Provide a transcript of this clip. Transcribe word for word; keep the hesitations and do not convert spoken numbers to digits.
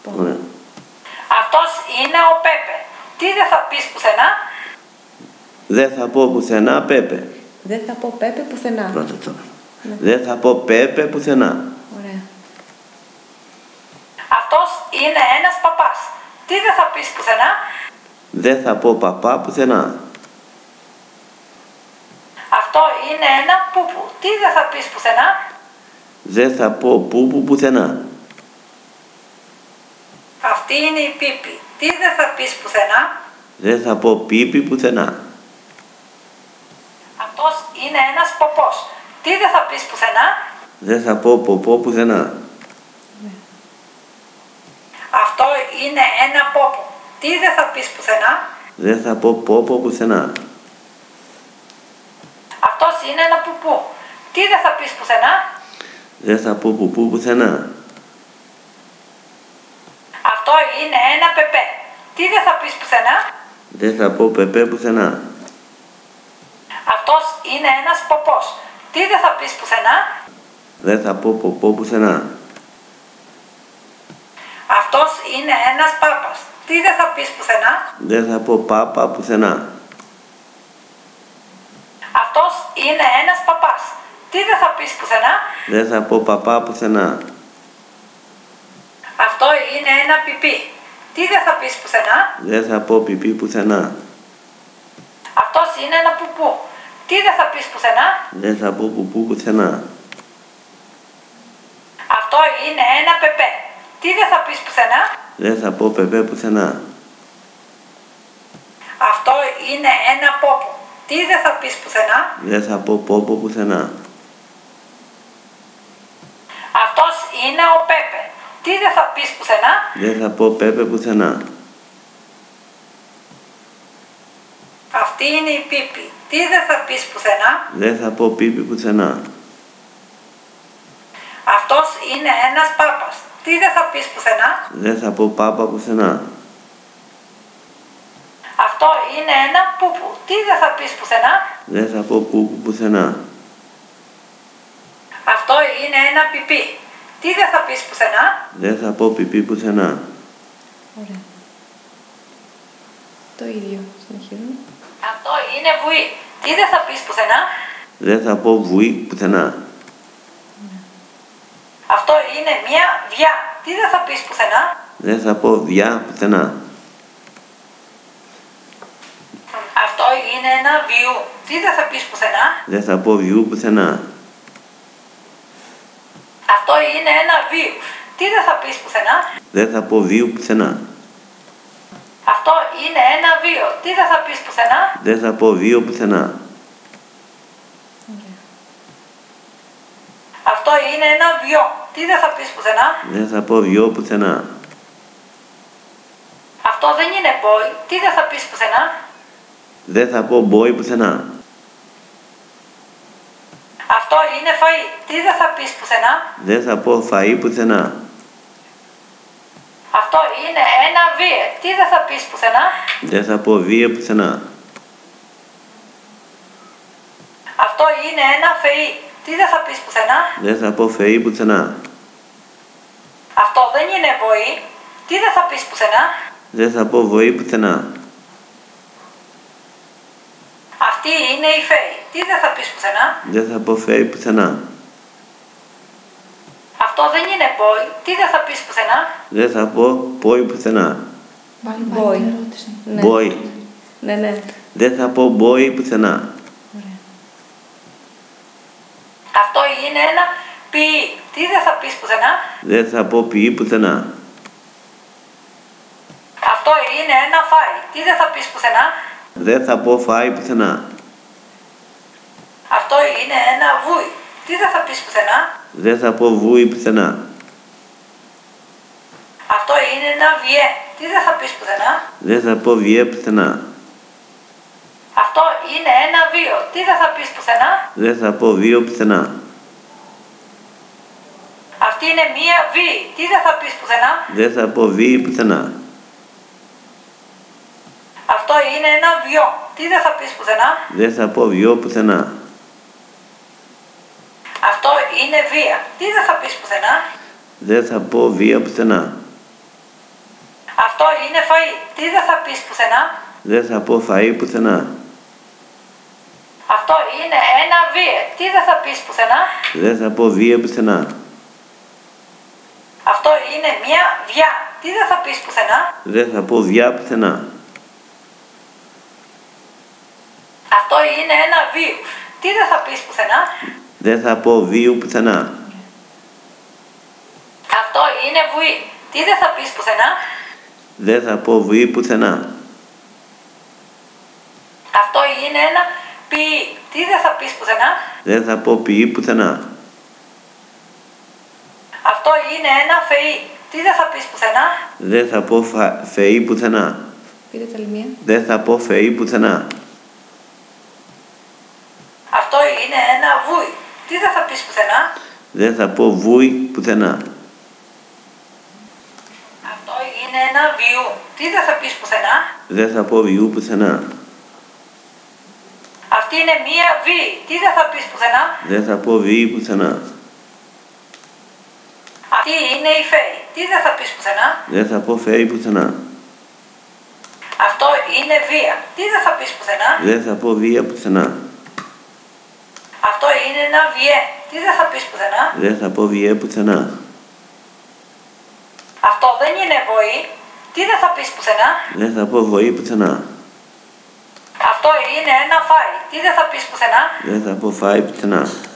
Ωραία. Αυτός είναι ο Πέπε. Τι δεν θα πεις πουθενά? Δεν θα πω πουθενά Πέπε. Δεν θα πω Πέπε πουθενά. Πρώτα τώρα. Ναι. Δεν θα πω Πέπε πουθενά. Ωραία. Αυτός είναι ένας παπάς. Τι δεν θα πεις πουθενά? Δεν θα πω παπά πουθενά. Αυτό είναι ένα πούπου. Τι δεν θα πεις πουθενά? Δεν θα πω πούπου πουθενά. Αυτή είναι η πίπη. Τι δεν θα πεις πουθενά? Δεν θα πω πίπη πουθενά. Αυτός είναι ένας ποπός. Τι δεν θα πεις πουθενά? Δεν θα πω ποπό πουθενά. Αυτό είναι ένα πόπο. Τι δεν θα πεις πουθενά? Δεν θα πω πόπο πουθενά. Αυτός είναι ένα πουπού. Τι δεν θα πεις πουθενά? Δεν θα πω πουπού πουθενά. Αυτό είναι ένα πεπέ. Τι δεν θα πεις πουθενά? Δεν θα πω πεπέ πουθενά. Αυτός είναι ένας ποπός. Τι δεν θα πεις πουθενά? Δεν θα πω ποπό πουθενά. Αυτός είναι ένας πάπας. Τι δεν θα πεις πουθενά? Δεν θα πω πάπα πουθενά. Αυτός είναι ένας παπάς. Τι δεν θα πεις πουθενά? Δεν θα πω παπά πουθενά. Αυτό είναι ένα πιπί. Τι δεν θα πεις πουθενά? Δεν θα πω πιπί πουθενά. Αυτός είναι ένα πουπού. Τι δεν θα πεις πουθενά? Δεν θα πω πουπού πουθενά. Αυτό είναι ένα πεπέ. Τι δεν θα πεις πουθενά? Δεν θα πω πεπέ πουθενά. Αυτό είναι ένα πόπο. Τι δεν θα πεις πουθενά? Δεν θα πω πόπο πουθενά. Αυτός είναι ο Πέπε. Τι δεν θα πεις πουθενά? Δεν θα πω πέπε πουθενά. Αυτή είναι η πίπη. Τι δεν θα πεις πουθενά? Δεν θα πω πίπη πουθενά. Αυτός είναι ένας πάπας. Τι δεν θα πεις πουθενά? Δεν θα πω πάπα πουθενά. Αυτό είναι ένα πούπου. Τι δεν θα πεις πουθενά? Δεν θα πω πούπου πουθενά. Αυτό είναι ένα πιπί. Τι δεν θα πεις πουθενά? Δεν θα πω πιπί πουθενά. Ωραία. Το ίδιο συνεχίζουμε. Αυτό είναι βουή. Τι δεν θα πεις πουθενά? Δεν θα πω βουή πουθενά. Αυτό είναι μία βιά. Τι δεν θα πεις πουθενά? Δεν θα πω διά πουθενά. Αυτό είναι ένα βιού. Τι δεν θα πεις πουθενά? Δεν θα πω βιού πουθενά. Αυτό είναι ένα βίου. Τι δεν θα πεις πουθενά? Δεν θα πω βίου πουθενά. Αυτό είναι ένα βίο. Τι δεν θα πεις πουθενά? Δεν θα πω βίο πουθενά. Αυτό είναι ένα βιό. Τι δεν θα πεις πουθενά? Δεν θα πω βιό πουθενά. Αυτό δεν είναι μπόι. Τι δεν θα πεις πουθενά? Δεν θα πω μπόι πουθενά. Αυτό είναι φαΐ. Τι δεν θα πεις πουθενά? Δεν θα πω φαΐ πουθενά. Αυτό είναι ένα βίε. Τι δεν θα πεις πουθενά? Δεν θα πω βίε πουθενά. Αυτό είναι ένα φεΐ. Τι δεν θα πεις πουθενά? Δεν θα πω φεΐ πουθενά. Αυτό δεν είναι βοή. Τι δεν θα πεις πουθενά? Δεν θα πω βοή πουθενά. Αυτή είναι η φέη. Τι δεν θα πεις πουθενά? Δεν θα πω φέη πουθενά. Αυτό δεν είναι μπόι. Τι δεν θα πεις πουθενά? Δεν θα πω πόι πουθενά. Μπόι. Ναι. Μπόι. Ναι, ναι. Δεν θα πω μπόι πουθενά. Ωραία. Αυτό είναι ένα ποιή. Τι δεν θα πεις πουθενά? Δεν θα πω ποιή πουθενά. Αυτό είναι ένα φάι. Τι δεν θα πεις πουθενά? Δεν θα πω φάι πουθενά. Αυτό είναι ένα βούι. Τι δεν θα πεις πουθενά? Δεν θα πω βούι πουθενά. Αυτό είναι ένα βιέ. Τι δεν θα πεις πουθενά? Δεν θα πω βιέ πουθενά. Αυτό είναι ένα βίο. Τι δεν θα πεις πουθενά? Δεν θα πω βίο πουθενά. Αυτή είναι μία βίη. Τι δεν θα πεις πουθενά? Δεν θα πω βίη πουθενά. Αυτό είναι ένα βιό. Τι δεν θα πεις πουθενά? Δεν θα πω βιό πουθενά. Αυτό είναι βία. Τι δεν θα πεις πουθενά? Δεν θα πω βία πουθενά. Αυτό είναι φαΐ. Τι δεν θα πεις πουθενά? Δεν θα πω φαΐ πουθενά. Αυτό είναι ένα βίε. Τι δεν θα πεις πουθενά? Δεν θα πω βία πουθενά. Αυτό είναι μια βιά. Τι δεν θα πεις πουθενά? Δεν θα πω βιά πουθενά. Αυτό είναι ένα βίου. Τι δεν θα πεις πουθενά? Δεν θα πω βίου πουθενά. Αυτό είναι βουή. Τι δεν θα πεις πουθενά? Δεν θα πω βουή πουθενά. Αυτό είναι ένα ποιή. Τι δεν θα πεις πουθενά? Δεν θα πω ποιή πουθενά. Αυτό είναι ένα φεΐ. Τι δεν θα πεις πουθενά? Δεν θα πω φα... φεΐ πουθενά. Πείτε τα λιμία. Δεν θα πω φεΐ πουθενά. Αυτό είναι ένα βούι. Τι δεν θα πεις πουθενά? Δεν θα πω βούι πουθενά. Αυτό είναι ένα βιού. Τι δεν θα πεις πουθενά? Δεν θα πω βιού πουθενά. Αυτή είναι μία βίη. Τι δεν θα πεις πουθενά? Δεν θα πω βίη πουθενά. Αυτή είναι η φέη. Τι δεν θα πεις πουθενά? Δεν θα πω φέη πουθενά. Αυτό είναι βία. Τι δεν θα πεις πουθενά? Δεν θα πω βία πουθενά. Αυτό είναι ένα βιέ. Τι δεν θα πεις πουθενά? Δεν θα πω βιέ πουθενά. Αυτό δεν είναι βοή. Τι δεν θα πεις πουθενά? Δεν θα πω βοή πουθενά. Αυτό είναι ένα φάι. Τι δεν θα πεις πουθενά? Δεν θα πω φάι πουθενά.